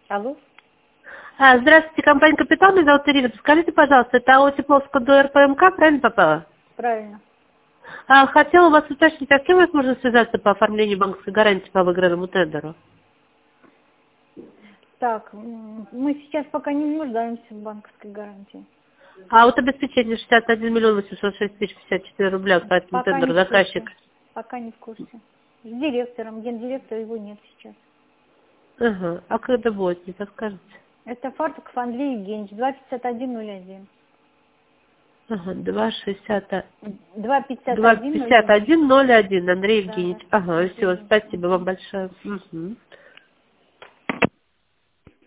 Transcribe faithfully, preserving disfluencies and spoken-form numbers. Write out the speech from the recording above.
Алло. А, здравствуйте, компания «Капитал», меня зовут Ирина. Скажите, пожалуйста, это АО Тепловского до РПМК, правильно попала? Правильно. А, хотела у вас уточнить, а с кем возможно связаться по оформлению банковской гарантии по выигранному тендеру? Так, м, мы сейчас пока не нуждаемся в банковской гарантии. А вот обеспечение шестьдесят один миллион восемьсот шесть тысяч пятьдесят четыре рубля по этому Пока тендеру не в заказчик. курсе. Пока не в курсе. С директором, гендиректора его нет сейчас. Ага. А когда будет, не подскажете? Это Фартуков Андрей Евгеньевич, два пятьдесят один ноль один. Ага, два шестьдесят, два пятьдесят два один ноль пятьдесят один. один ноль один, Андрей Да, да. Евгеньевич. Ага, Андрей все, Евгеньевич. спасибо вам большое. Угу.